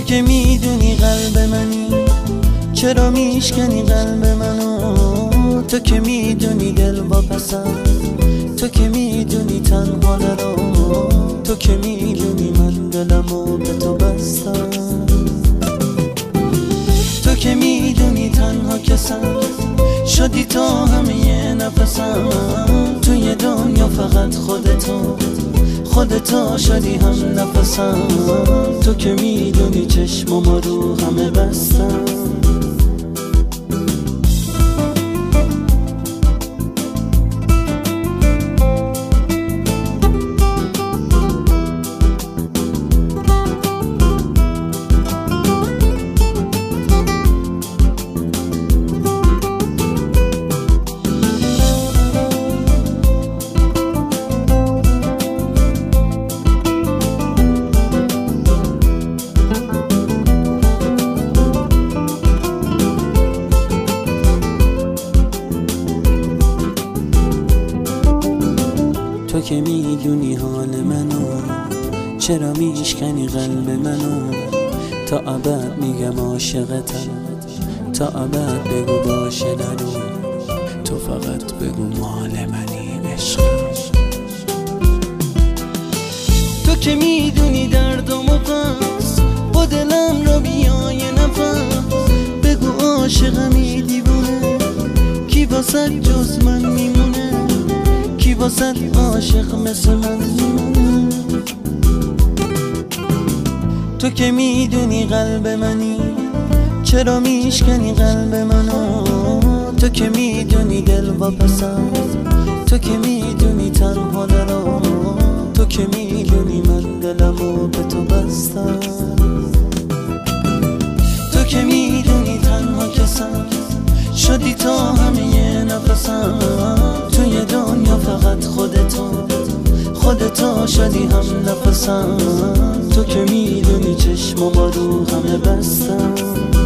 که میدونی قلب منی، چرا میشکنی قلب منو؟ تو که میدونی دل واپسم، تو که میدونی تنها نرو، تو که میدونی من دلمو به تو بستم، تو که میدونی تنها کسم شدی تا همه نفسم، توی دنیا فقط خودتا شدی هم نفسم، تو که میدونی چشمم رو همه بستم. تو که میدونی حال منو، چرا میشکنی قلب منو؟ تا ابد میگم عاشقتم، تا ابد بگو باشه نرو، تو فقط بگو مال منی عشقم. تو که میدونی دردم و پس با دلم را بیای نفس، بگو عاشقمی دیوونه، کی واسه جز من میمونه، کی واسه عاشق مثل من میمونه؟ تو که میدونی قلب منی، چرا میشکنی قلب منو؟ تو که میدونی دل واپسم، تو که میدونی تنها نرو، تو که میدونی من دلمو به تو بستم، تو که میدونی تنها کسم شدی تا همه نفسم، توی دنیا فقط خودتا شدی هم نفسم، تو که میدونی چشمم رو همه بستم.